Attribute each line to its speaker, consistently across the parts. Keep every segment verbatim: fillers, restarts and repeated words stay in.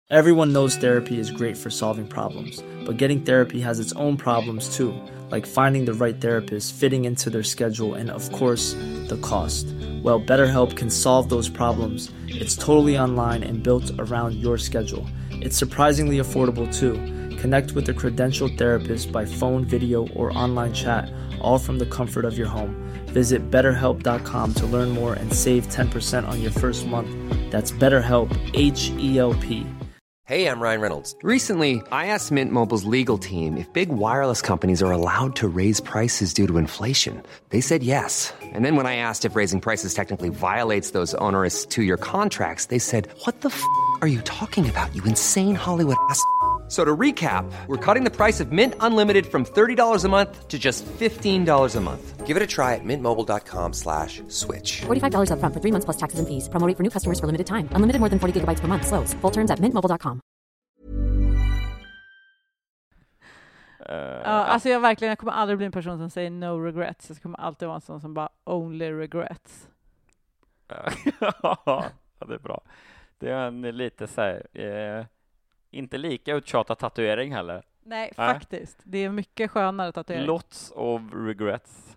Speaker 1: Everyone knows therapy is great for solving problems, but getting therapy has its own problems too, like finding the right therapist, fitting into their schedule, and of course, the cost. Well, BetterHelp can solve those problems. It's totally online and built around your schedule. It's surprisingly affordable too. Connect with a credentialed therapist by phone, video, or online chat, all from the comfort of your home. Visit better help dot com to learn more and save ten percent on your first month. That's BetterHelp, H E L P.
Speaker 2: Hey, I'm Ryan Reynolds. Recently, I asked Mint Mobile's legal team if big wireless companies are allowed to raise prices due to inflation. They said yes. And then when I asked if raising prices technically violates those onerous two-year contracts, they said, what the f*** are you talking about, you insane Hollywood ass f- So to recap, we're cutting the price of Mint Unlimited from thirty dollars a month to just fifteen dollars a month. Give it a try at mintmobile.com slash switch.
Speaker 3: forty-five dollars up front for three months plus taxes and fees. Promo rate for new customers for limited time. Unlimited more than forty gigabytes per month. Slows full terms at mint mobile dot com.
Speaker 4: Uh, ja, alltså jag verkligen, jag kommer aldrig bli en person som säger no regrets. Jag kommer alltid vara en sån som bara only regrets.
Speaker 5: Ja, det är bra. Det är en lite så här, eh, inte lika uttjatad tatuering heller.
Speaker 4: Nej,
Speaker 5: Nej,
Speaker 4: faktiskt. Det är mycket skönare tatuering.
Speaker 5: Lots of regrets.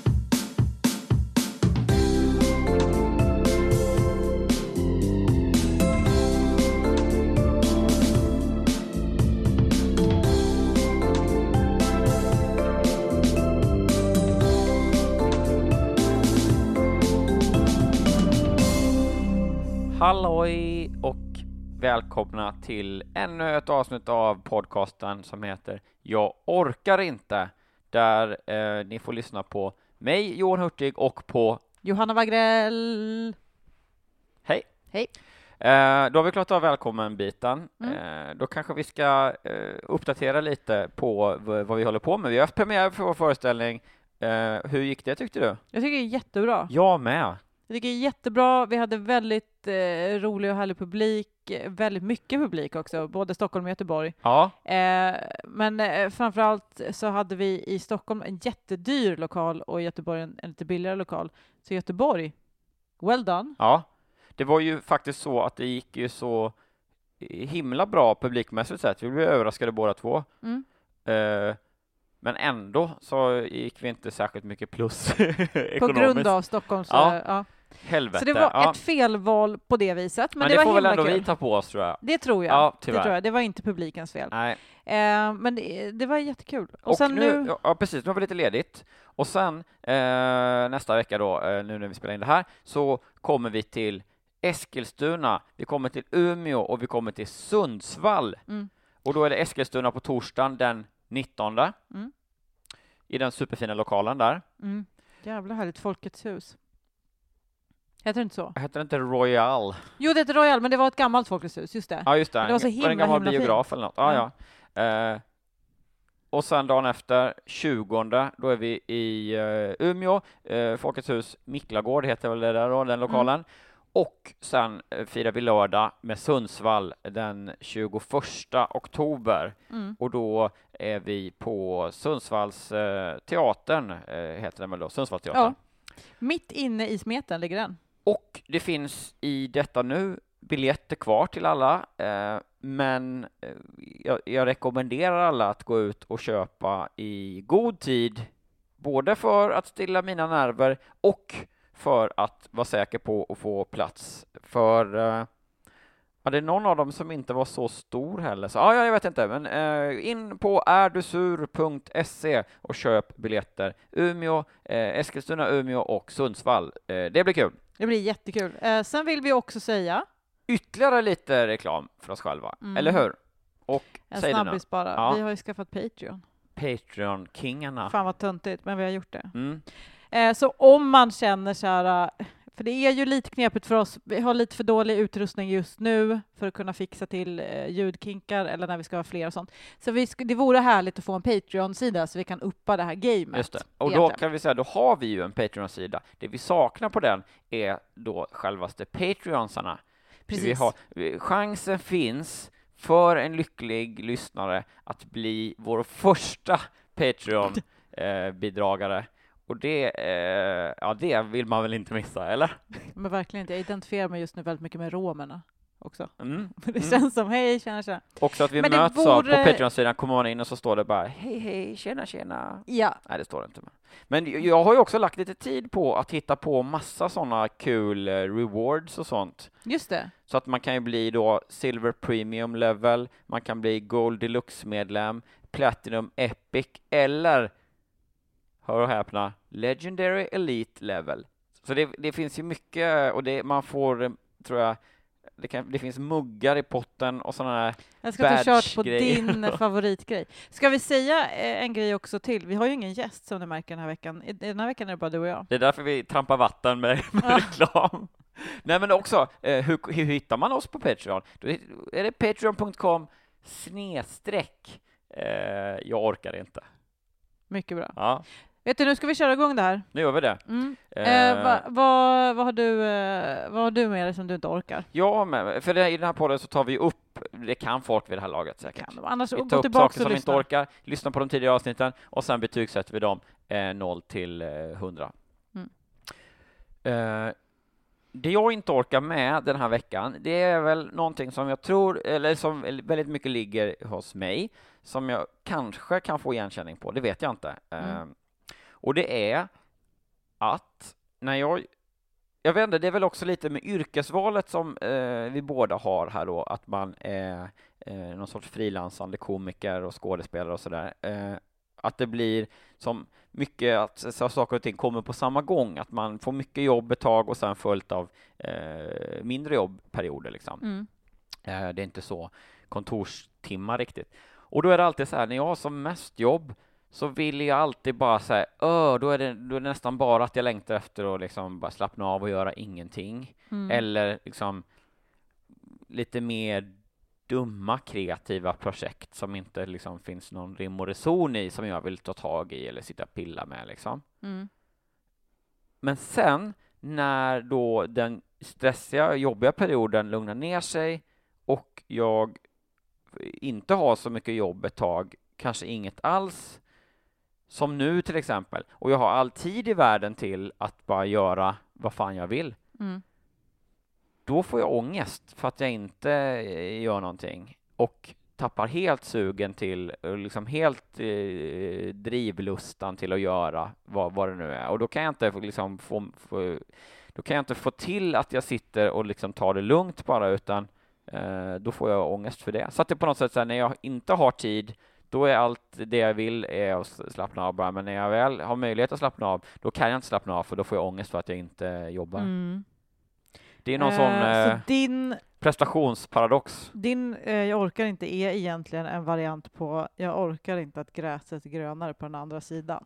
Speaker 5: Halloj och välkomna till ännu ett avsnitt av podcasten som heter Jag orkar inte, där eh, ni får lyssna på mig, Johan Hurtig, och på
Speaker 4: Johanna Wagrell.
Speaker 5: Hej.
Speaker 4: Hej.
Speaker 5: Eh, då har vi klart av välkommen-biten.
Speaker 4: Mm.
Speaker 5: Eh, då kanske vi ska eh, uppdatera lite på v- vad vi håller på med. Vi har haft premiär för vår föreställning. Eh, hur gick det, tyckte du?
Speaker 4: Jag tycker det är jättebra.
Speaker 5: Jag med.
Speaker 4: Jag tycker det är jättebra. Vi hade väldigt eh, rolig och härlig publik. Väldigt mycket publik också, både Stockholm och Göteborg.
Speaker 5: Ja.
Speaker 4: Eh, men eh, framförallt så hade vi i Stockholm en jättedyr lokal och i Göteborg en, en lite billigare lokal. Så Göteborg, well done.
Speaker 5: Ja. Det var ju faktiskt så att det gick ju så himla bra publikmässigt sett. Vi blev överraskade båda två.
Speaker 4: Mm.
Speaker 5: Eh, men ändå så gick vi inte särskilt mycket plus
Speaker 4: På
Speaker 5: ekonomiskt.
Speaker 4: grund av Stockholms...
Speaker 5: Ja.
Speaker 4: eh, ja.
Speaker 5: Helvete.
Speaker 4: Så det var
Speaker 5: ja.
Speaker 4: ett felval på det viset. Men,
Speaker 5: Men
Speaker 4: det,
Speaker 5: det
Speaker 4: var
Speaker 5: får väl
Speaker 4: himla
Speaker 5: ändå
Speaker 4: kul.
Speaker 5: vi ta på oss, tror jag.
Speaker 4: Det tror jag.
Speaker 5: Ja,
Speaker 4: det
Speaker 5: tyvärr.
Speaker 4: tror jag. Det var inte publikens fel.
Speaker 5: Nej.
Speaker 4: Eh, men det, det var jättekul. Och,
Speaker 5: Och
Speaker 4: sen
Speaker 5: nu,
Speaker 4: nu...
Speaker 5: ja precis, nu har vi lite ledigt. Och sen eh, nästa vecka då, eh, nu när vi spelar in det här, så kommer vi till Eskilstuna, vi kommer till Umeå och vi kommer till Sundsvall.
Speaker 4: Mm.
Speaker 5: Och då är det Eskilstuna på torsdagen den nittonde.
Speaker 4: Mm.
Speaker 5: I den superfina lokalen där.
Speaker 4: Mm. Jävla härligt, Folkets hus. Heter det inte så?
Speaker 5: Heter det inte Royal?
Speaker 4: Jo, det heter Royal, men det var ett gammalt Folkets hus, just det.
Speaker 5: Ja, just det.
Speaker 4: Det var så
Speaker 5: en
Speaker 4: himla,
Speaker 5: gammal
Speaker 4: himla
Speaker 5: biograf
Speaker 4: fint.
Speaker 5: eller något. Ja, ja. Eh, och sen dagen efter, tjugonde, då är vi i uh, Umeå. Uh, Folkets hus, Miklagård heter väl det där då, den lokalen. Mm. Och sen uh, firar vi lördag med Sundsvall den tjugoförsta oktober.
Speaker 4: Mm.
Speaker 5: Och då är vi på Sundsvalls uh, teatern, uh, heter den väl då, Sundsvallsteatern.
Speaker 4: Ja. Mitt inne i smeten ligger den.
Speaker 5: Och det finns i detta nu biljetter kvar till alla, eh, men eh, jag, jag rekommenderar alla att gå ut och köpa i god tid, både för att stilla mina nerver och för att vara säker på att få plats. För eh, ja, det är någon av dem som inte var så stor heller, så ja, jag vet inte, men eh, in på erdusur punkt se och köp biljetter. Umeå, eh, Eskilstuna, Umeå och Sundsvall. Eh, det blir kul.
Speaker 4: Det blir jättekul. Eh, sen vill vi också säga...
Speaker 5: Ytterligare lite reklam för oss själva,
Speaker 4: Mm.
Speaker 5: eller hur? Och
Speaker 4: En
Speaker 5: säg det nu.
Speaker 4: snabbis bara.
Speaker 5: Ja.
Speaker 4: Vi har ju skaffat Patreon.
Speaker 5: Patreon-kingarna.
Speaker 4: Fan vad töntigt, men vi har gjort det.
Speaker 5: Mm.
Speaker 4: Eh, så om man känner så här... För det är ju lite knepigt för oss. Vi har lite för dålig utrustning just nu för att kunna fixa till eh, ljudkinkar eller när vi ska ha fler och sånt. Så vi sk- det vore härligt att få en Patreon-sida så vi kan uppa det här gamet.
Speaker 5: Just det. Och då
Speaker 4: egentligen.
Speaker 5: kan vi säga, då har vi ju en Patreon-sida. Det vi saknar på den är då självaste Patreonsarna.
Speaker 4: Precis.
Speaker 5: Vi har, chansen finns för en lycklig lyssnare att bli vår första Patreon-bidragare. Och det, eh, ja, det vill man väl inte missa, eller?
Speaker 4: Men verkligen inte. Jag identifierar mig just nu väldigt mycket med romerna. också.
Speaker 5: Mm.
Speaker 4: Det
Speaker 5: Mm.
Speaker 4: känns som, hej, tjena, tjena.
Speaker 5: Också att vi
Speaker 4: Men det
Speaker 5: möts av
Speaker 4: vore-
Speaker 5: på Patreon-sidan, kommer man in och så står det bara hej, hej, tjena, tjena.
Speaker 4: Ja,
Speaker 5: Nej, det står det inte. Men jag har ju också lagt lite tid på att hitta på massa sådana kul eh, rewards och sånt.
Speaker 4: just det.
Speaker 5: Så att man kan ju bli då Silver Premium Level, man kan bli Gold Deluxe-medlem, Platinum Epic eller, hör och häpna, Legendary Elite Level. Så det, det finns ju mycket, och det, man får, eh, tror jag, det, kan, det finns muggar i potten och sådana här.
Speaker 4: Jag ska ta kört på
Speaker 5: badge-grejer.
Speaker 4: din favoritgrej. Ska vi säga eh, en grej också till? Vi har ju ingen gäst som du märker den här veckan. I- Den här veckan är det bara du och jag.
Speaker 5: Det är därför vi trampar vatten med, med
Speaker 4: Ja.
Speaker 5: reklam. Nej, men också, eh, hur, hur hittar man oss på Patreon? Då är det patreon punkt com snedstreck. Eh, jag orkar inte.
Speaker 4: Mycket bra.
Speaker 5: Ja,
Speaker 4: Vet du, nu ska vi köra igång det här.
Speaker 5: nu gör vi det.
Speaker 4: Mm.
Speaker 5: Eh,
Speaker 4: Eh, vad vad vad har, du, eh, vad har du med dig som du inte orkar?
Speaker 5: Ja, men för det, i den här podden så tar vi upp, det kan folk vid det här laget säkert.
Speaker 4: Kan, annars
Speaker 5: Vi
Speaker 4: gå
Speaker 5: tar upp
Speaker 4: tillbaka
Speaker 5: saker som
Speaker 4: och
Speaker 5: vi inte
Speaker 4: lyssna.
Speaker 5: orkar, lyssna på de tidigare avsnitten och sen betygsätter vi dem eh, noll till hundra.
Speaker 4: Mm.
Speaker 5: Eh, det jag inte orkar med den här veckan, det är väl någonting som jag tror, eller som väldigt mycket ligger hos mig, som jag kanske kan få igenkänning på, det vet jag inte.
Speaker 4: Mm.
Speaker 5: Eh, och det är att när jag Jag vet inte, det är väl också lite med yrkesvalet som eh, vi båda har här då, att man är eh, någon sorts frilansande komiker och skådespelare och sådär. Eh, att det blir som mycket att så, saker och ting kommer på samma gång, att man får mycket jobb ett tag och sen följt av eh, mindre jobbperioder liksom.
Speaker 4: Mm.
Speaker 5: Eh, det är inte så kontorstimmar riktigt. Och då är det alltid så här, när jag har som mest jobb så vill jag alltid bara säga, öh, då är det då är det nästan bara att jag längtar efter att liksom bara slappna av och göra ingenting.
Speaker 4: Mm.
Speaker 5: Eller liksom lite mer dumma kreativa projekt som inte liksom finns någon rim och reson i, som jag vill ta tag i eller sitta och pilla med liksom.
Speaker 4: Mm.
Speaker 5: Men sen när då den stressiga, jobbiga perioden lugnar ner sig och jag inte har så mycket jobb ett tag, kanske inget alls, som nu till exempel, och jag har all tid i världen till att bara göra vad fan jag vill,
Speaker 4: Mm.
Speaker 5: då får jag ångest för att jag inte eh, gör någonting och tappar helt sugen till, eh, liksom helt eh, drivlustan till att göra vad, vad det nu är. Och då kan jag inte få, liksom, få, få, då kan jag inte få till att jag sitter och liksom tar det lugnt bara, utan eh, då får jag ångest för det. Så att det på något sätt, så här, när jag inte har tid, då är allt det jag vill är att slappna av bara. Men när jag väl har möjlighet att slappna av, då kan jag inte slappna av, för då får jag ångest för att jag inte jobbar.
Speaker 4: Mm.
Speaker 5: Det är någon
Speaker 4: Eh,
Speaker 5: sån eh,
Speaker 4: så din,
Speaker 5: prestationsparadox.
Speaker 4: din eh, jag orkar inte är egentligen en variant på jag orkar inte att gräset är grönare på den andra sidan.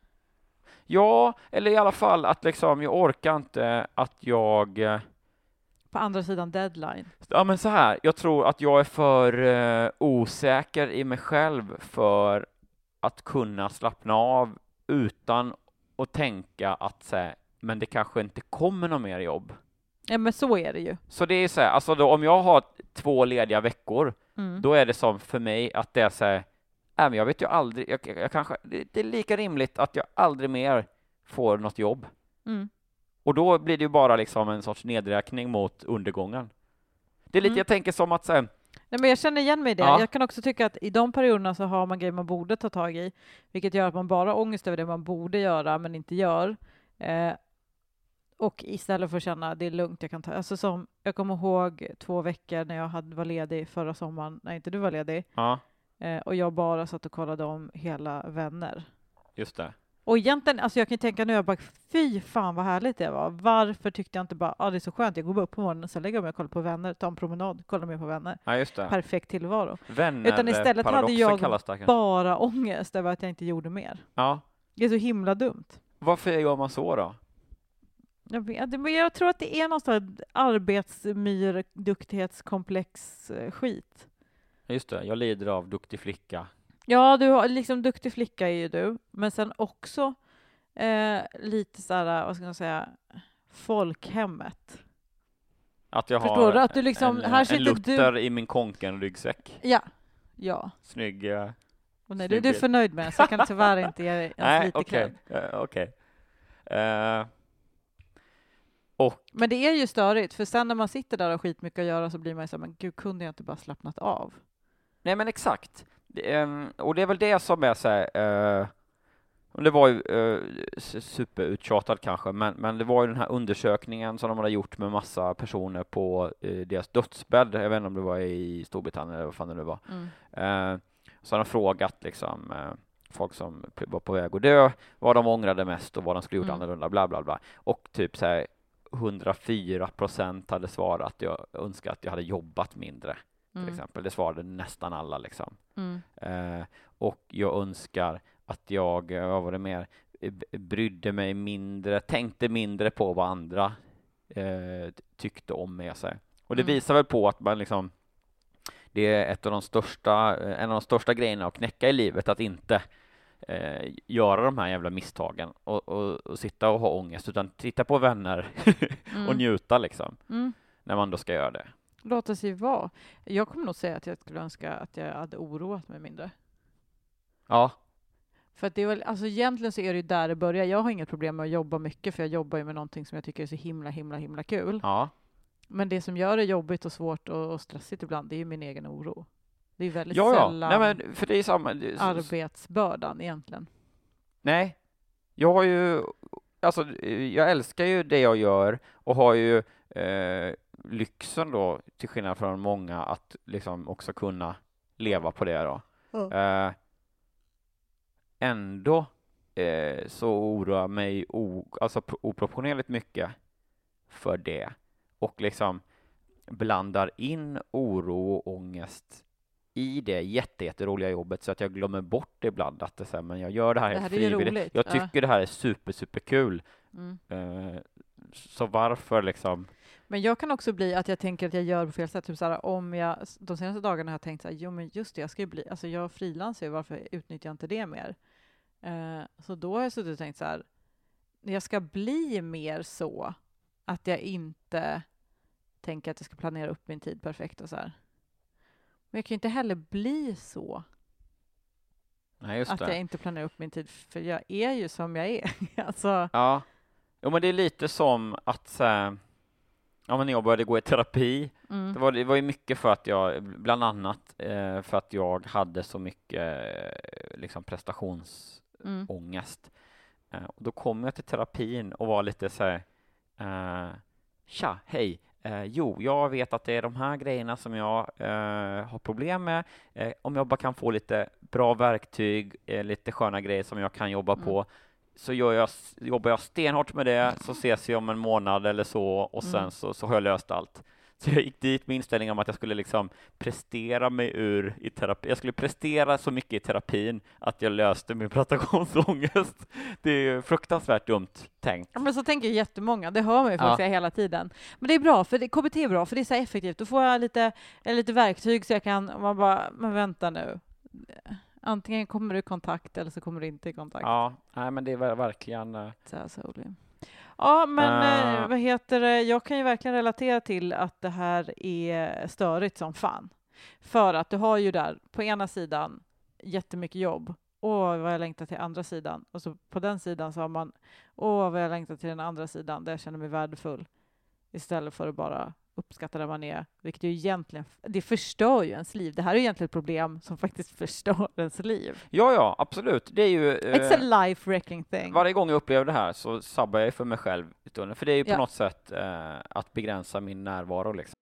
Speaker 5: Ja, eller i alla fall att liksom, jag orkar inte att jag... eh,
Speaker 4: På andra sidan deadline.
Speaker 5: Ja, men så här, jag tror att jag är för eh, osäker i mig själv för att kunna slappna av utan att tänka att så här, men det kanske inte kommer någon mer jobb.
Speaker 4: Ja, men så är det ju.
Speaker 5: Så det är så här, alltså då, om jag har två lediga veckor,
Speaker 4: Mm.
Speaker 5: då är det som för mig att det är så här, äh, men jag vet ju aldrig, jag, jag, jag kanske, det, det är lika rimligt att jag aldrig mer får något jobb.
Speaker 4: Mm.
Speaker 5: Och då blir det ju bara liksom en sorts nedräkning mot undergången. Det är lite,
Speaker 4: Mm.
Speaker 5: jag tänker som att så här,
Speaker 4: Nej, men jag känner igen mig i det.
Speaker 5: Ja.
Speaker 4: Jag kan också tycka att i de perioderna så har man grejer man borde ta tag i, vilket gör att man bara har ångest över det man borde göra men inte gör. Eh, och istället för att känna det är lugnt, jag kan ta... Alltså som, jag kommer ihåg två veckor när jag hade, var ledig förra sommaren, när inte du var ledig,
Speaker 5: ja,
Speaker 4: eh, och jag bara satt och kollade om hela Vänner.
Speaker 5: just det.
Speaker 4: Och egentligen, alltså jag kan tänka nu, jag bara, fy fan vad härligt det var. Varför tyckte jag inte bara, ja ah, det är så skönt, jag går bara upp på morgonen och sen lägger jag mig och kollar på Vänner, tar en promenad, kollar mer på Vänner.
Speaker 5: Ja, just det.
Speaker 4: Perfekt tillvaro.
Speaker 5: Vänner,
Speaker 4: Utan istället hade
Speaker 5: paradoxen
Speaker 4: jag
Speaker 5: kallas det, kanske.
Speaker 4: bara ångest över att jag inte gjorde mer.
Speaker 5: Ja.
Speaker 4: Det är så himla dumt.
Speaker 5: Varför gör man så då?
Speaker 4: Jag, vet, men jag tror att det är någon sån arbetsmyr, duktighetskomplex eh, skit.
Speaker 5: Just det, jag lider av duktig flicka.
Speaker 4: Ja, du har liksom duktig flicka är ju du, men sen också eh, lite så här, vad ska man säga, folkhemmet.
Speaker 5: Att jag
Speaker 4: Förstår
Speaker 5: har
Speaker 4: du? Att du liksom-
Speaker 5: en,
Speaker 4: här
Speaker 5: en
Speaker 4: sitter
Speaker 5: Luther i min konken-ryggsäck.
Speaker 4: Ja, ja.
Speaker 5: Snygg. eh,
Speaker 4: Och nej, du,
Speaker 5: Snygg
Speaker 4: du är
Speaker 5: bild.
Speaker 4: för nöjd med det, så jag kan tyvärr inte ge dig ens
Speaker 5: Nej,
Speaker 4: lite
Speaker 5: okej.
Speaker 4: cred.
Speaker 5: Eh, okej. Eh, Och,
Speaker 4: Men det är ju störigt, för sen när man sitter där och skitmycket att göra så blir man ju så här, men gud, kunde jag inte bara slappnat av?
Speaker 5: nej men exakt. Det, um, och det är väl det som är så här, uh, och det var ju uh, superuttjatad kanske, men, men det var ju den här undersökningen som de hade gjort med massa personer på uh, deras dödsbädd. Jag vet inte om det var i Storbritannien eller vad fan det var. Mm. Uh, så har de frågat liksom uh, folk som var på väg att dö, vad de ångrade mest och vad de skulle gjort mm. annorlunda, bla bla bla. Och typ så här hundrafyra procent hade svarat att jag önskar att jag hade jobbat mindre. Till mm. exempel. Det svarade nästan alla liksom. Mm. Uh, och jag önskar att jag, vad var det mer, brydde mig mindre, tänkte mindre på vad andra eh, tyckte om med sig. Och det mm. visar väl på att man liksom, det är ett av de största, en av de största grejerna att knäcka i livet, att inte eh, göra de här jävla misstagen och, och, och sitta och ha ångest, utan titta på vänner mm. och njuta liksom, mm. när man då ska göra det.
Speaker 4: Låt sig vara. Jag kommer nog säga att jag skulle önska att jag hade oroat mig mindre.
Speaker 5: Ja.
Speaker 4: För att det är väl, alltså egentligen så är det ju där det börjar. Jag har inget problem med att jobba mycket, för jag jobbar ju med någonting som jag tycker är så himla, himla, himla kul.
Speaker 5: Ja.
Speaker 4: Men det som gör det jobbigt och svårt och, och stressigt ibland, det är ju min egen oro. Det är väldigt
Speaker 5: ja, ja.
Speaker 4: sällan
Speaker 5: Nej, men för det är samma, det är så...
Speaker 4: arbetsbördan egentligen.
Speaker 5: Nej, jag har ju, alltså jag älskar ju det jag gör och har ju eh, lyxen då, till skillnad från många, att liksom också kunna leva på det då. Mm. Eh, Ändå eh, så oroar mig o, alltså oproportionerligt mycket för det. Och liksom blandar in oro och ångest i det jätte, jätteroliga jobbet, så att jag glömmer bort det ibland, att det så här, men jag gör det här, det här helt frivilligt. Jag tycker ja. det här är super, super kul. Mm. Eh, så varför liksom...
Speaker 4: Men jag kan också bli att jag tänker att jag gör på fel sätt. Typ så här, om jag, de senaste dagarna har jag tänkt så här, jo men just det, jag ska ju bli, alltså jag frilansar ju, varför utnyttjar jag inte det mer? Uh, så då har jag suttit och tänkt så här, jag ska bli mer så att jag inte tänker att jag ska planera upp min tid perfekt och så här. Men jag kan ju inte heller bli så.
Speaker 5: Nej, just
Speaker 4: att
Speaker 5: det.
Speaker 4: jag inte planerar upp min tid, för jag är ju som jag är. Alltså.
Speaker 5: Ja, jo, men det är lite som att äh, ja, men när jag började gå i terapi, mm. det, var, det var ju mycket för att jag, bland annat eh, för att jag hade så mycket eh, liksom prestationsångest. Mm. Eh, och då kom jag till terapin och var lite så här, eh, tja, hej, eh, jo, jag vet att det är de här grejerna som jag eh, har problem med. Eh, om jag bara kan få lite bra verktyg, eh, lite sköna grejer som jag kan jobba mm. på, så gör jag, jobbar jag stenhårt med det, så ses vi om en månad eller så, och sen mm. så, så har jag löst allt. Så jag gick dit med inställningen om att jag skulle liksom prestera mig ur i terapi. Jag skulle prestera så mycket i terapin att jag löste min prestationsångest. Det är fruktansvärt dumt tänkt.
Speaker 4: Ja, men så tänker jättemånga. Det hör man ju folk ja. säga hela tiden. Men det är bra, för det, K B T är bra, för det är så effektivt. Då får jag lite, lite verktyg så jag kan, man bara, men vänta nu. Antingen kommer du i kontakt eller så kommer du inte i kontakt.
Speaker 5: Ja, nej, men det är verkligen... Uh...
Speaker 4: Så här, så ja, men uh... vad heter det? Jag kan ju verkligen relatera till att det här är störigt som fan. För att du har ju där på ena sidan jättemycket jobb. Åh, vad jag längtar till andra sidan. Och så på den sidan så har man, åh, vad jag längtar till den andra sidan där jag känner mig värdefull. Istället för att bara uppskatta där man är, vilket ju egentligen, det förstör ju ens liv. Det här är ju egentligen ett problem som faktiskt förstör ens liv.
Speaker 5: Ja, ja, absolut. Det är ju...
Speaker 4: Eh, It's a life-wrecking thing.
Speaker 5: Varje gång jag upplever det här så sabbar jag för mig själv i stunden. För det är ju på
Speaker 4: ja.
Speaker 5: något sätt eh, att begränsa min närvaro liksom.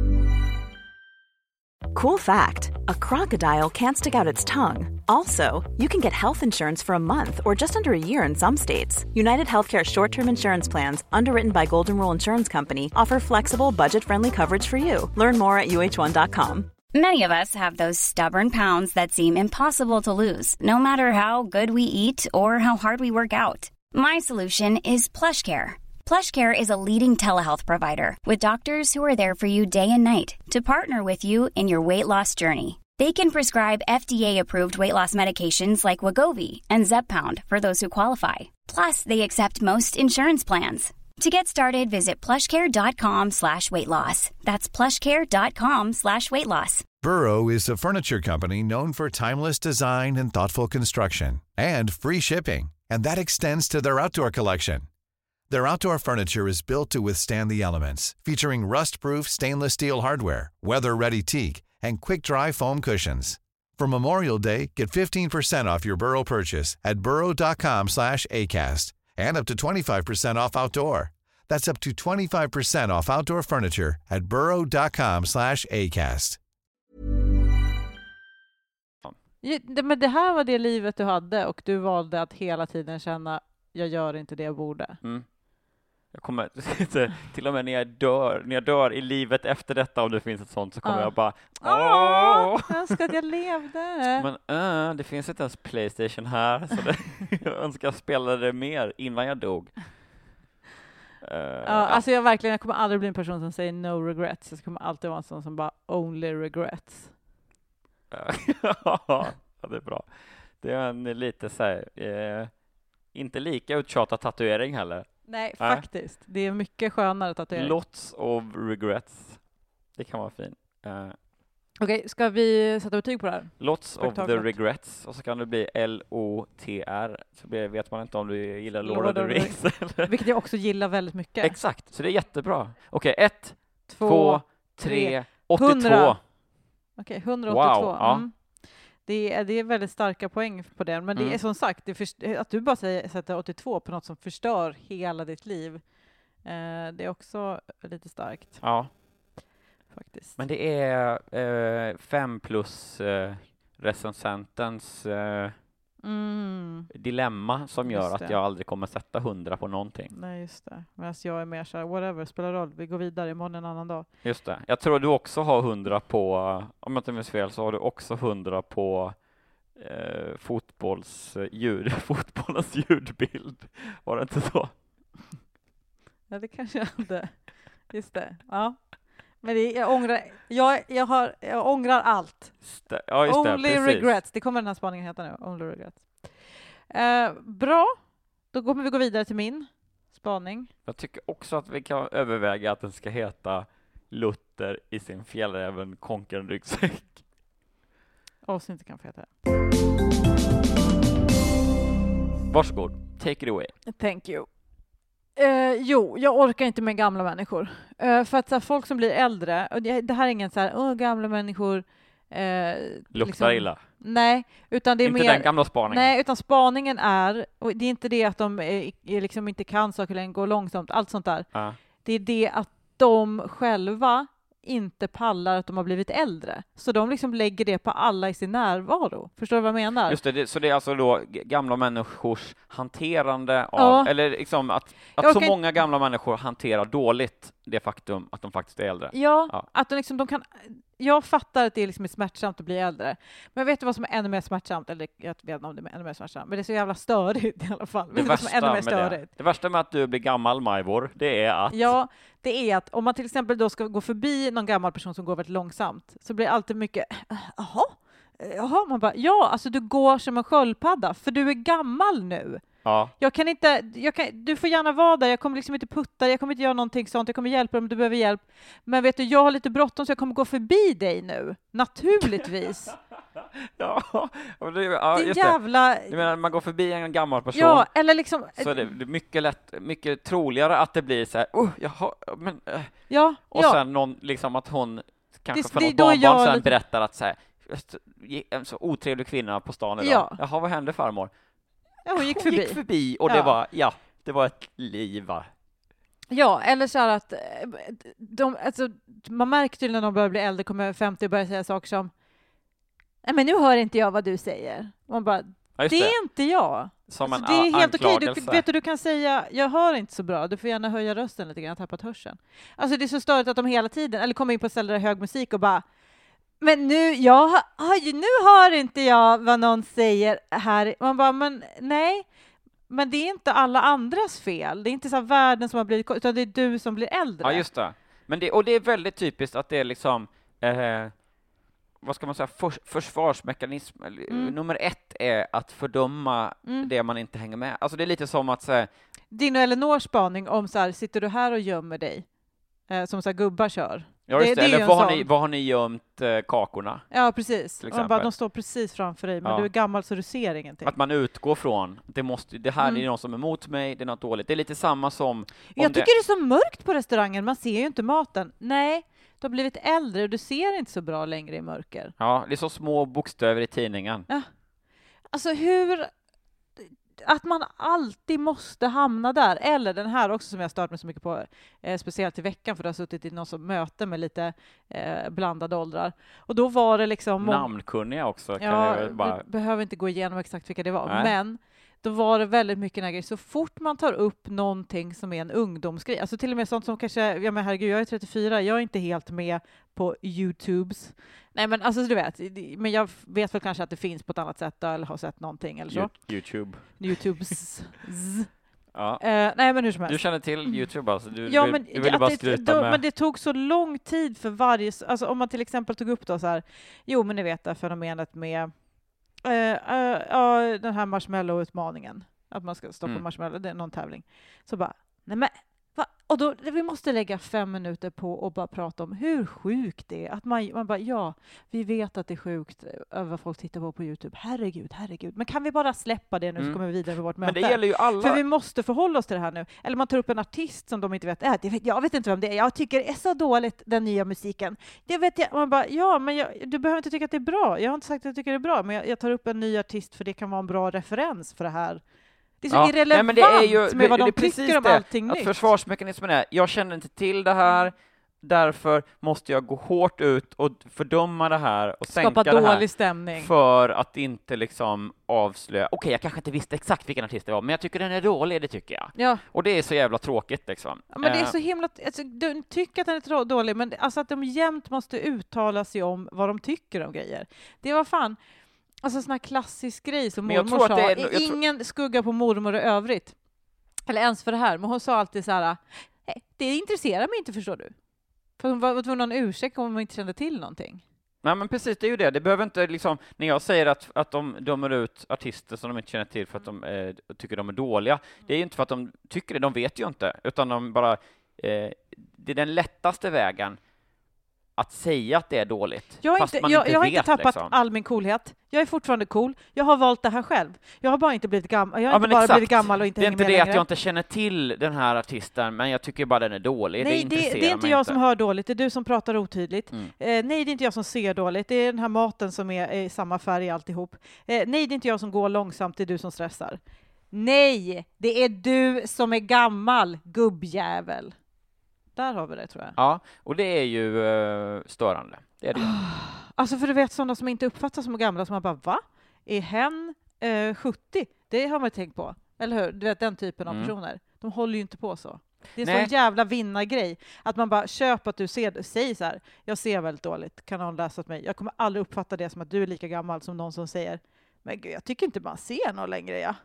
Speaker 6: Cool fact, a crocodile can't stick out its tongue. Also, you can get health insurance for a month or just under a year in some states. United Healthcare short-term insurance plans, underwritten by Golden Rule Insurance Company, offer flexible, budget-friendly coverage for you. Learn more at U H one dot com.
Speaker 7: Many of us have those stubborn pounds that seem impossible to lose, no matter how good we eat or how hard we work out. My solution is PlushCare. PlushCare is a leading telehealth provider with doctors who are there for you day and night to partner with you in your weight loss journey. They can prescribe F D A-approved weight loss medications like Wegovy and Zepbound for those who qualify. Plus, they accept most insurance plans. To get started, visit plushcare.com slash weight loss. That's plushcare.com slash weight loss.
Speaker 8: Burrow is a furniture company known for timeless design and thoughtful construction and free shipping. And that extends to their outdoor collection. Their outdoor furniture is built to withstand the elements, featuring rust-proof stainless steel hardware, weather-ready teak, and quick-dry foam cushions. For Memorial Day, get fifteen percent off your Burrow purchase at burrow.com slash ACAST and up to twenty-five percent off outdoor. That's up to twenty-five percent off outdoor furniture at burrow.com slash ACAST.
Speaker 4: Ja, det- Men det här var det livet du hade och du valde att hela tiden känna jag gör inte det jag borde.
Speaker 5: Mm. Jag kommer till och med när jag dör, när jag dör i livet efter detta, om det finns ett sånt, så kommer
Speaker 4: Ja.
Speaker 5: jag bara
Speaker 4: Åh,
Speaker 5: åh!
Speaker 4: jag önskar att jag levde.
Speaker 5: Men äh, det finns inte ens PlayStation här, så det, jag önskar jag spelade det mer innan jag dog. Uh,
Speaker 4: Ja, alltså jag verkligen, jag kommer aldrig bli en person som säger no regrets. Jag kommer alltid vara en sån som bara only regrets.
Speaker 5: ja, det är bra. Det är en lite så här, eh, inte lika uttjatad tatuering heller.
Speaker 4: Nej,
Speaker 5: Nej.
Speaker 4: faktiskt. Det är mycket skönare tatuering.
Speaker 5: Lots of regrets. Det kan vara fint. Uh,
Speaker 4: Okej, ska vi sätta betyg på det här?
Speaker 5: lots of the
Speaker 4: Spektaklet.
Speaker 5: regrets. Och så kan det bli L O T R. Så blir, vet man inte om du gillar Lord,
Speaker 4: Lord
Speaker 5: of the
Speaker 4: of the
Speaker 5: Rings. eller?
Speaker 4: Vilket jag också gillar väldigt mycket.
Speaker 5: Exakt, så det är jättebra. Okej, ett,
Speaker 4: Två,
Speaker 5: två, tre, åttiotvå.
Speaker 4: hundra. Okej, hundraåttiotvå.
Speaker 5: Wow, ja.
Speaker 4: Mm. Det, är, det är väldigt starka poäng på det. Men det
Speaker 5: Mm.
Speaker 4: är som sagt, det först- att du bara säger, sätter åttiotvå på något som förstör hela ditt liv. Eh, det är också lite starkt
Speaker 5: Ja,
Speaker 4: faktiskt.
Speaker 5: men det är eh, fem plus eh, recensentens eh,
Speaker 4: Mm.
Speaker 5: dilemma som gör
Speaker 4: Just
Speaker 5: att
Speaker 4: det.
Speaker 5: jag aldrig kommer sätta hundra på någonting.
Speaker 4: Nej, just det. Medan jag är mer så här, whatever, spelar roll. Vi går vidare, imorgon en annan dag.
Speaker 5: Just det. Jag tror du också har hundra på, om jag inte minns fel, så har du också hundra på eh, fotbolls ljud, fotbollens ljudbild. Var det inte så?
Speaker 4: Ja, det kanske jag hade. Just det. Ja. Men det, jag ångrar, jag, jag, har, jag ångrar allt.
Speaker 5: Stä- ja, just det.
Speaker 4: Only
Speaker 5: Precis.
Speaker 4: regrets. Det kommer den här spaningen heta nu. Only regrets. Eh, bra. Då kommer vi gå vidare till min spaning.
Speaker 5: Jag tycker också att vi kan överväga att den ska heta Luther i sin fjällräven konken ryggsäck.
Speaker 4: Avsnittet kan få heta det.
Speaker 5: Varsågod, take it away.
Speaker 4: Thank you. Eh, jo, jag orkar inte med gamla människor. Eh, för att så här, folk som blir äldre, och det, det här är ingen så här, åh, gamla människor. Eh,
Speaker 5: Luktar
Speaker 4: liksom-
Speaker 5: illa.
Speaker 4: Nej, utan det är
Speaker 5: Inte
Speaker 4: mer...
Speaker 5: den gamla spaningen.
Speaker 4: Nej, utan spaningen är, och det är inte det att de är, är liksom inte kan saker eller går långsamt, allt sånt där.
Speaker 5: Ja.
Speaker 4: Det är det att de själva inte pallar att de har blivit äldre. Så de liksom lägger det på alla i sin närvaro. Förstår du vad jag menar?
Speaker 5: Just det, det, så det är alltså då g- gamla människors hanterande av,
Speaker 4: Ja.
Speaker 5: eller liksom att,
Speaker 4: Jag
Speaker 5: att så
Speaker 4: orkar-
Speaker 5: många gamla människor hanterar dåligt det faktum att de faktiskt är äldre.
Speaker 4: Ja,
Speaker 5: Ja.
Speaker 4: att de liksom, de kan... Jag fattar att det är liksom smärtsamt att bli äldre. Men vet du vad som är ännu mer smärtsamt? Eller jag vet inte om det är ännu mer smärtsamt. Men det är så jävla störigt i alla fall.
Speaker 5: Det
Speaker 4: Vet du vad som är
Speaker 5: värsta,
Speaker 4: ännu mer
Speaker 5: med det,
Speaker 4: störigt?
Speaker 5: det värsta med att du blir gammal, Majvor, det är att
Speaker 4: Ja, det är att om man till exempel då ska gå förbi någon gammal person som går väldigt långsamt så blir det alltid mycket jaha, jaha, man bara ja, alltså du går som en sköldpadda för du är gammal nu.
Speaker 5: ja,
Speaker 4: Jag kan inte, jag kan, du får gärna vara där, jag kommer liksom inte putta, jag kommer inte göra någonting sånt, jag kommer hjälpa dig om du behöver hjälp. Men vet du, jag har lite bråttom så jag kommer gå förbi dig nu, naturligtvis.
Speaker 5: ja, och det, ja
Speaker 4: Din
Speaker 5: just
Speaker 4: jävla...
Speaker 5: det. Du menar, man går förbi en gammal person,
Speaker 4: Ja, eller liksom...
Speaker 5: så är det det är mycket lätt, mycket troligare att det blir så här, oh, jaha, men, äh.
Speaker 4: Ja,
Speaker 5: och
Speaker 4: ja.
Speaker 5: sen någon, liksom att hon kanske
Speaker 4: Det-
Speaker 5: för
Speaker 4: det-
Speaker 5: något
Speaker 4: då är
Speaker 5: barnbarn
Speaker 4: jag
Speaker 5: sen
Speaker 4: lite-
Speaker 5: berättar att så här, just, en så otrevlig kvinna på stan idag.
Speaker 4: Ja.
Speaker 5: Jaha, vad hände farmor?
Speaker 4: Ja, hon gick
Speaker 5: Hon
Speaker 4: förbi.
Speaker 5: gick förbi och det
Speaker 4: Ja.
Speaker 5: var, ja, det var ett liv, va?
Speaker 4: Ja, eller så här att eh, de, alltså, man märker tydligen när de börjar bli äldre, kommer femtio och börjar säga saker som nej men nu hör inte jag vad du säger. Man bara,
Speaker 5: Ja, just
Speaker 4: det
Speaker 5: det.
Speaker 4: är inte jag.
Speaker 5: Som
Speaker 4: Alltså,
Speaker 5: en
Speaker 4: det är helt okej. Du,
Speaker 5: anklagelse.
Speaker 4: vet du, du kan säga, jag hör inte så bra, du får gärna höja rösten lite grann, jag har tappat hörseln. Alltså det är så störigt att de hela tiden, eller kommer in på ett ställe där det är hög musik och bara men nu, jag har, har- nu hör inte jag vad någon säger här. Man bara, men nej. Men det är inte alla andras fel. Det är inte så här världen som har blivit, utan det är du som blir äldre.
Speaker 5: Ja, just det. Men det, och det är väldigt typiskt att det är liksom, eh, vad ska man säga, förs, försvarsmekanism.
Speaker 4: Mm.
Speaker 5: Nummer ett är att fördöma
Speaker 4: Mm.
Speaker 5: det man inte hänger med. Alltså det är lite som att säga,
Speaker 4: Din och Elinors spaning om så här, sitter du här och gömmer dig? eh, som så här gubbar kör.
Speaker 5: Ja, just det.
Speaker 4: det, det
Speaker 5: Eller vad har, ni, vad har ni gömt eh, kakorna?
Speaker 4: Ja, precis.
Speaker 5: Till
Speaker 4: Och bara, de står precis framför dig, men
Speaker 5: ja.
Speaker 4: du är gammal så du ser ingenting.
Speaker 5: Att man utgår från, det, måste, det här
Speaker 4: Mm.
Speaker 5: är någon som är emot mig, det är något dåligt. Det är lite samma som...
Speaker 4: Jag
Speaker 5: det...
Speaker 4: tycker det är så mörkt på restaurangen, man ser ju inte maten. Nej, du har blivit äldre och du ser inte så bra längre i mörker.
Speaker 5: Ja, det är så små bokstäver i tidningen.
Speaker 4: Ja. Alltså hur... Att man alltid måste hamna där. Eller den här också som jag stört mig så mycket på, eh, speciellt i veckan, för du har suttit i något möte med lite eh, blandade åldrar. Och då var det liksom...
Speaker 5: Namnkunniga också. Kan
Speaker 4: ja,
Speaker 5: jag bara...
Speaker 4: vi behöver inte gå igenom exakt vilka det var.
Speaker 5: Nej.
Speaker 4: Men då var det väldigt mycket grejer. Så fort man tar upp någonting som är en ungdomsgrej, alltså till och med sånt som kanske, ja men herregud, jag är trettiofyra, jag är inte helt med på YouTubes. Nej men alltså du vet, men jag vet väl kanske att det finns på ett annat sätt eller har sett någonting eller så.
Speaker 5: YouTube.
Speaker 4: YouTubes.
Speaker 5: Ja.
Speaker 4: Uh, nej men hur som helst.
Speaker 5: Du känner till YouTube alltså? Du,
Speaker 4: ja,
Speaker 5: vill,
Speaker 4: men,
Speaker 5: du ville bara
Speaker 4: det,
Speaker 5: skryta
Speaker 4: då,
Speaker 5: med...
Speaker 4: men det tog så lång tid för varje, alltså om man till exempel tog upp då så här, jo men ni vet det fenomenet med Uh, uh, uh, den här marshmallow-utmaningen. Att man ska stoppa
Speaker 5: mm.
Speaker 4: marshmallow, det är någon tävling. Så bara, nej men, va? Och då, vi måste lägga fem minuter på och bara prata om hur sjukt det är. Att man, man bara, ja, vi vet att det är sjukt över vad folk tittar på på YouTube. Herregud, herregud. Men kan vi bara släppa det nu
Speaker 5: mm.
Speaker 4: så kommer vi vidare med vårt möte?
Speaker 5: Men det gäller ju alla.
Speaker 4: För vi måste förhålla oss till det här nu. Eller man tar upp en artist som de inte vet. Äh, det vet jag vet inte vem det är. Jag tycker det är så dåligt, den nya musiken. Det vet jag. Man bara, ja, men jag, du behöver inte tycka att det är bra. Jag har inte sagt att jag tycker det är bra, men jag, jag tar upp en ny artist för det kan vara en bra referens för det här. Det är så ja. irrelevant. Nej, men det är ju, med vad de tycker om allting
Speaker 5: att
Speaker 4: nytt.
Speaker 5: Försvarsmekanismen är, jag känner inte till det här, därför måste jag gå hårt ut och fördöma det här och
Speaker 4: skapa
Speaker 5: sänka
Speaker 4: dålig
Speaker 5: det här
Speaker 4: stämning.
Speaker 5: För att inte liksom avslöja, okej okay, jag kanske inte visste exakt vilken artist det var, men jag tycker den är dålig, det tycker jag.
Speaker 4: Ja.
Speaker 5: Och det är så jävla tråkigt liksom.
Speaker 4: Ja, men det är så himla, alltså, de tycker att den är dålig, men alltså att de jämt måste uttala sig om vad de tycker om grejer. Det var fan alltså sån här klassisk grej som mormor sa. Är, är ingen tror... skugga på mormor i övrigt. Eller ens för det här. Men hon sa alltid så här, det intresserar mig inte, förstår du. För hon var, var någon ursäkt om man inte kände till någonting.
Speaker 5: Nej men precis, det är ju det. Det behöver inte liksom, när jag säger att, att de dömer ut artister som de inte känner till för att de eh, tycker de är dåliga. Det är ju inte för att de tycker det, de vet ju inte. Utan de bara, eh, det är den lättaste vägen att säga att det är dåligt.
Speaker 4: Jag,
Speaker 5: fast
Speaker 4: inte,
Speaker 5: man
Speaker 4: jag,
Speaker 5: inte
Speaker 4: jag har
Speaker 5: vet,
Speaker 4: inte tappat
Speaker 5: liksom.
Speaker 4: all min coolhet. Jag är fortfarande cool. Jag har valt det här själv. Jag har bara inte blivit gammal. Jag har
Speaker 5: ja,
Speaker 4: inte bara
Speaker 5: exakt.
Speaker 4: blivit gammal och inte hänger med längre.
Speaker 5: Det är inte det att jag inte känner till den här artisten, men jag tycker bara den är dålig.
Speaker 4: Nej,
Speaker 5: det,
Speaker 4: det, det är inte jag
Speaker 5: inte.
Speaker 4: som hör dåligt. Det är du som pratar otydligt.
Speaker 5: Mm.
Speaker 4: Eh, nej, det är inte jag som ser dåligt. Det är den här maten som är i samma färg alltihop. Eh, nej, det är inte jag som går långsamt. Det är du som stressar. Nej, det är du som är gammal, gubbjävel. Där har vi det, tror jag.
Speaker 5: Ja, och det är ju uh, störande. Det är det.
Speaker 4: Alltså för du vet sådana som inte uppfattas som gamla som man bara, va? Är hen eh, sjuttio? Det har man tänkt på. Eller hur? Du vet den typen av
Speaker 5: mm.
Speaker 4: personer. De håller ju inte på så. Det är en
Speaker 5: Nej.
Speaker 4: sån jävla vinnargrej. Att man bara köper att du ser, säger så här, jag ser väldigt dåligt, kan någon läsa åt mig? Jag kommer aldrig uppfatta det som att du är lika gammal som någon som säger, men gud, jag tycker inte man ser någon längre, ja.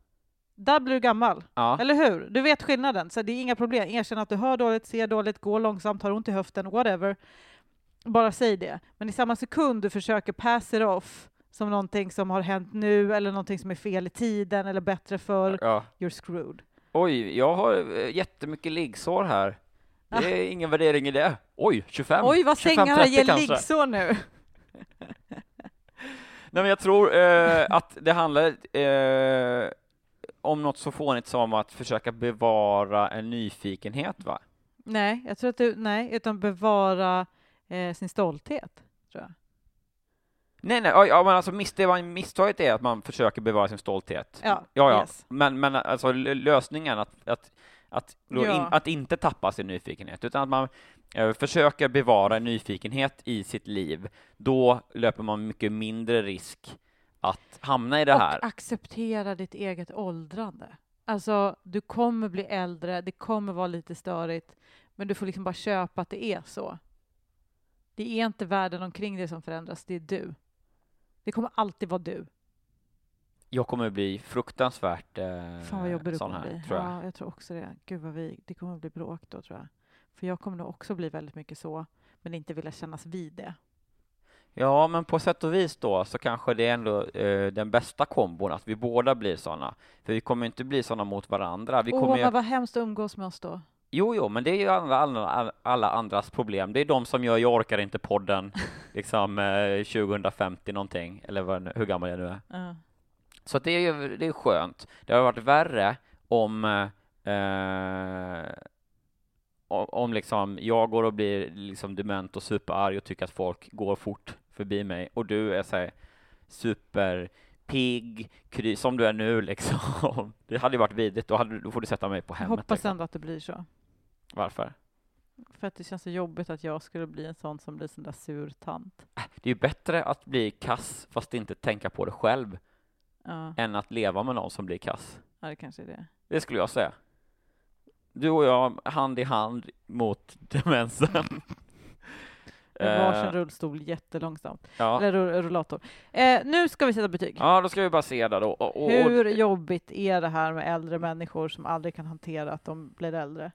Speaker 4: Där blir du gammal.
Speaker 5: Ja.
Speaker 4: Eller hur? Du vet skillnaden. Så det är inga problem. Erkänn att du hör dåligt, ser dåligt, går långsamt, har ont i höften, whatever. Bara säg det. Men i samma sekund du försöker pass it off som någonting som har hänt nu eller någonting som är fel i tiden eller bättre för,
Speaker 5: ja.
Speaker 4: You're screwed.
Speaker 5: Oj, jag har jättemycket liggsår här. Det är ah. ingen värdering i det. Oj, tjugofem.
Speaker 4: Oj, vad sängarna ger liggsår nu.
Speaker 5: Nej, men jag tror eh, att det handlar eh, om något så fånigt som att försöka bevara en nyfikenhet, va?
Speaker 4: Nej, jag tror att du, nej, utan bevara eh, sin stolthet, tror jag.
Speaker 5: Nej, nej, ja, men alltså miss, det var misstaget är att man försöker bevara sin stolthet.
Speaker 4: Ja,
Speaker 5: ja, ja.
Speaker 4: Yes.
Speaker 5: Men, men alltså lösningen att, att, att,
Speaker 4: ja.
Speaker 5: in, att inte tappa sin nyfikenhet, utan att man eh, försöker bevara en nyfikenhet i sitt liv, då löper man mycket mindre risk att hamna i det här.
Speaker 4: Och acceptera ditt eget åldrande. Alltså, du kommer bli äldre, det kommer vara lite störigt, men du får liksom bara köpa att det är så. Det är inte världen omkring dig som förändras, det är du. Det kommer alltid vara du.
Speaker 5: Jag kommer bli fruktansvärt eh,
Speaker 4: Fan vad jobbigt
Speaker 5: sån
Speaker 4: det kommer
Speaker 5: här,
Speaker 4: bli.
Speaker 5: tror jag.
Speaker 4: Ja, jag tror också det. Gud vad vi, det kommer bli bråk då, tror jag. För jag kommer nog också bli väldigt mycket så, men inte vilja kännas vid det.
Speaker 5: Ja, men på sätt och vis då så kanske det är ändå eh, den bästa kombon att vi båda blir såna. För vi kommer inte bli såna mot varandra. Vi
Speaker 4: Åh,
Speaker 5: kommer
Speaker 4: men vad hemskt att umgås med oss då.
Speaker 5: Jo, jo, men det är ju alla, alla, alla andras problem. Det är de som gör Jag orkar inte podden liksom eh, tjugohundrafemtio någonting, eller vad, hur gammal jag nu är.
Speaker 4: Uh.
Speaker 5: Så att det är ju det är skönt. Det har varit värre om eh, om liksom jag går och blir liksom dement och superarg och tycker att folk går fort förbi mig, och du är så här super pigg, kry, som du är nu liksom. Det hade ju varit vidrigt. Då, hade, då får du sätta mig på hemmet.
Speaker 4: Jag hoppas
Speaker 5: liksom.
Speaker 4: ändå att det blir så.
Speaker 5: Varför?
Speaker 4: För att det känns så jobbigt att jag skulle bli en sån som blir sån där sur tant.
Speaker 5: Det är ju bättre att bli kass fast inte tänka på det själv
Speaker 4: Ja.
Speaker 5: än att leva med någon som blir kass.
Speaker 4: Ja, det kanske är det.
Speaker 5: Det skulle jag säga. Du och jag hand i hand mot demensen.
Speaker 4: Med varsin rullstol jättelångsamt.
Speaker 5: Ja.
Speaker 4: Eller rull- rullator. Eh, nu ska vi sätta betyg.
Speaker 5: Ja, då ska vi bara se där då. Och, och,
Speaker 4: Hur jobbigt är det här med äldre människor som aldrig kan hantera att de blir äldre?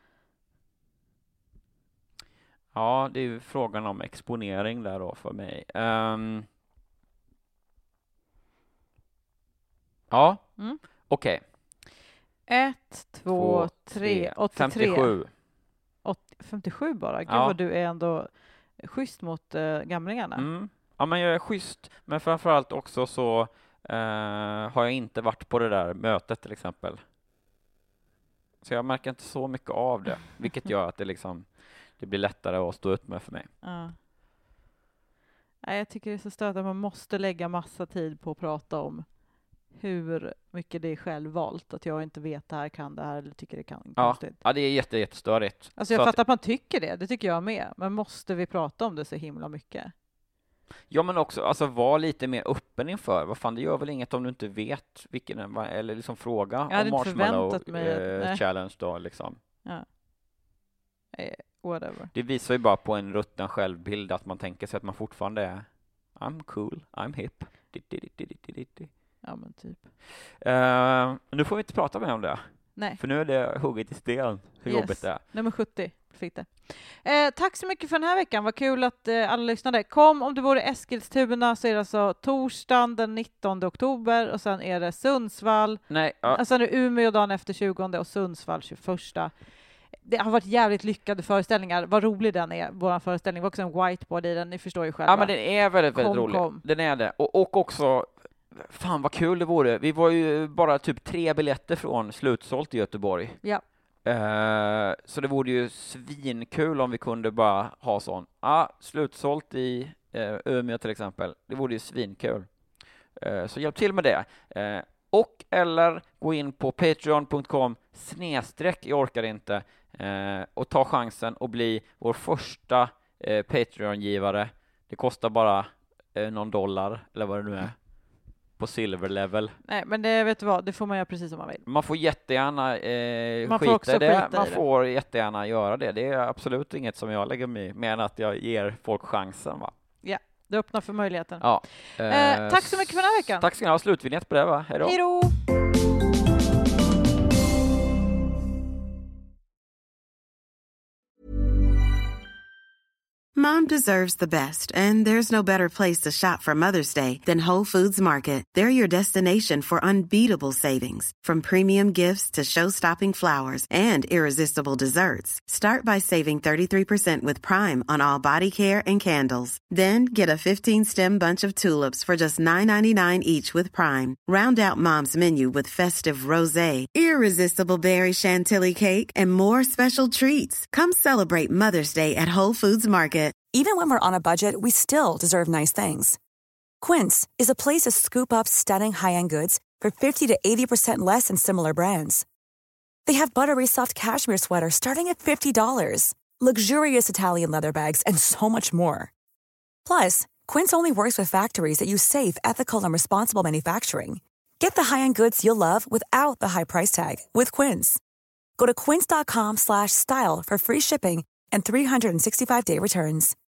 Speaker 5: Ja, det är ju frågan om exponering där då för mig. Um, ja,
Speaker 4: Mm.
Speaker 5: okej.
Speaker 4: Okay. Ett, två, tre, åttiotre.
Speaker 5: femtiosju.
Speaker 4: åttio, femtiosju bara? Gud
Speaker 5: Ja.
Speaker 4: vad du är ändå schysst mot uh, gamlingarna.
Speaker 5: Mm. Ja, men jag är schysst. Men framförallt också så uh, har jag inte varit på det där mötet till exempel. Så jag märker inte så mycket av det. Vilket gör att det liksom det blir lättare att stå ut med för mig.
Speaker 4: Ja. Nej, jag tycker det är så stötande att man måste lägga massa tid på att prata om hur mycket det är självvalt. Att jag inte vet det här, kan det här eller tycker det kan.
Speaker 5: Ja,
Speaker 4: Konstigt.
Speaker 5: ja det är jätte, jättestörigt.
Speaker 4: Alltså jag
Speaker 5: Så
Speaker 4: fattar
Speaker 5: att,
Speaker 4: att man tycker det. Det tycker jag med. Men måste vi prata om det så himla mycket?
Speaker 5: ja, men också alltså, var lite mer öppen inför. Vad fan, det gör väl inget om du inte vet vilken, eller liksom fråga
Speaker 4: Jag hade
Speaker 5: om
Speaker 4: inte
Speaker 5: Marshmallow
Speaker 4: förväntat mig-
Speaker 5: eh,
Speaker 4: nej.
Speaker 5: Challenge då liksom.
Speaker 4: Ja. Eh, whatever.
Speaker 5: Det visar ju bara på en rutten självbild att man tänker sig att man fortfarande är I'm cool, I'm hip. Di, di, di, di, di, di, di.
Speaker 4: Ja, men typ.
Speaker 5: Uh, nu får vi inte prata mer om det.
Speaker 4: Nej.
Speaker 5: För nu är det hugget i sten hur
Speaker 4: Yes.
Speaker 5: jobbigt det är.
Speaker 4: Nummer sjuttio fick det. Eh, tack så mycket för den här veckan. Vad kul att eh, alla lyssnade. Kom om du bor i Eskilstuna så är det alltså torsdagen den nittonde oktober och sen är det Sundsvall.
Speaker 5: Nej, ja.
Speaker 4: Alltså är det Umeå dagen efter tjugonde och Sundsvall tjugoförsta. Det har varit jävligt lyckade föreställningar. Vad rolig den är, vår föreställning. Det var också en whiteboard i den, ni förstår ju själva.
Speaker 5: Ja, men den är väldigt, väldigt
Speaker 4: Kom,
Speaker 5: rolig.
Speaker 4: kom.
Speaker 5: Den är det. Och, och också, fan vad kul det vore. Vi var ju bara typ tre biljetter från slutsålt i Göteborg.
Speaker 4: Ja.
Speaker 5: Uh, så det vore ju svinkul om vi kunde bara ha sån. Ja, ah, slutsålt i uh, Umeå till exempel. Det vore ju svinkul. Uh, så hjälp till med det. Uh, och eller gå in på patreon punkt com snedstreck jag orkar inte uh, och ta chansen och bli vår första uh, Patreon-givare. Det kostar bara uh, någon dollar eller vad det nu är. På silver level.
Speaker 4: Nej, men det vet du vad, det får man göra precis som man vill.
Speaker 5: Man får jättegärna eh,
Speaker 4: man får
Speaker 5: skita
Speaker 4: också
Speaker 5: i det.
Speaker 4: skita
Speaker 5: Man
Speaker 4: i det.
Speaker 5: får jättegärna göra det. Det är absolut inget som jag lägger mig i, men att jag ger folk chansen. Va?
Speaker 4: Ja, det öppnar för möjligheten.
Speaker 5: Ja.
Speaker 4: Eh, tack så mycket för den här veckan.
Speaker 5: Tack ska ni ha. Slutvinjett på det, va? Hej då.
Speaker 4: Hej då!
Speaker 9: Mom deserves the best, and there's no better place to shop for Mother's Day than Whole Foods Market. They're your destination for unbeatable savings, from premium gifts to show-stopping flowers and irresistible desserts. Start by saving thirty-three percent with Prime on all body care and candles. Then get a fifteen-stem bunch of tulips for just nine ninety-nine each with Prime. Round out Mom's menu with festive rosé, irresistible berry chantilly cake, and more special treats. Come celebrate Mother's Day at Whole Foods Market.
Speaker 10: Even when we're on a budget, we still deserve nice things. Quince is a place to scoop up stunning high-end goods for fifty to eighty percent less than similar brands. They have buttery soft cashmere sweaters starting at fifty dollars, luxurious Italian leather bags, and so much more. Plus, Quince only works with factories that use safe, ethical, and responsible manufacturing. Get the high-end goods you'll love without the high price tag with Quince. Go to quince dot com slash style for free shipping and three sixty-five day returns.